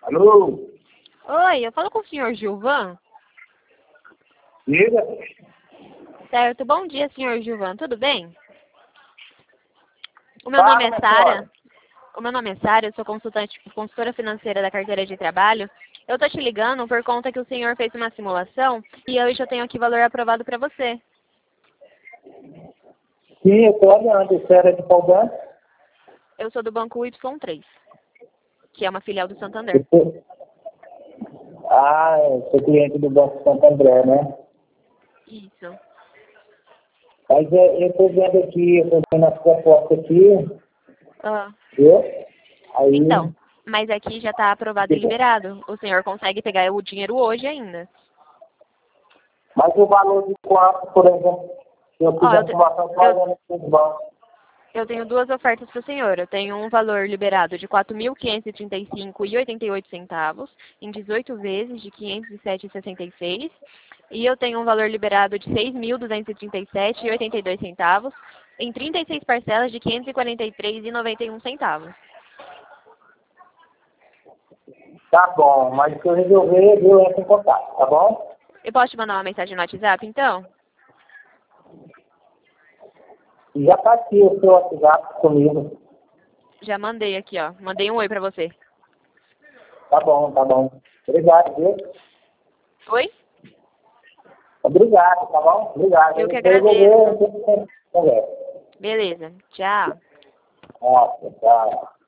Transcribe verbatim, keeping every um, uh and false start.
Alô? Oi, eu falo com o senhor Gilvan. Diga. Certo, bom dia, senhor Gilvan, tudo bem? O meu Fala, nome é minha Sara. senhora. O meu nome é Sara, eu sou consultante, consultora financeira da carteira de trabalho. Eu tô te ligando por conta que o senhor fez uma simulação e eu já tenho aqui valor aprovado para você. Sim, eu estou olhando. Você era de qual banco? Eu sou do Banco Y três, que é uma filial do Santander. Eu sou- Ah, eu sou cliente do Banco Santo André, né? Isso. Mas é, eu estou vendo aqui, eu estou vendo as propostas aqui, Ah, viu? Aí, então, mas aqui já está aprovado e liberado. O senhor consegue pegar o dinheiro hoje ainda. mas o valor de quanto, por exemplo, se eu Ó, fizer eu, a te- simulação eu, pagando nos bancos? eu tenho duas ofertas para o senhor. Eu tenho um valor liberado de quatro mil quinhentos e trinta e cinco reais e oitenta e oito centavos em dezoito vezes de quinhentos e sete reais e sessenta e seis centavos. E eu tenho um valor liberado de seis mil duzentos e trinta e sete reais e oitenta e dois centavos em trinta e seis parcelas de quinhentos e quarenta e três reais e noventa e um centavos. Tá bom, mas se eu resolver, eu entro em contato, tá bom? Eu posso te mandar uma mensagem no WhatsApp, então? E já está aqui o seu WhatsApp comigo. Já mandei aqui, ó. Mandei um oi para você. Tá bom, tá bom. Obrigado, viu? Oi? Obrigado, tá bom? Obrigado. Eu que Se eu resolver, agradeço. eu entro em conversa. Beleza. Tchau. Nossa, tchau.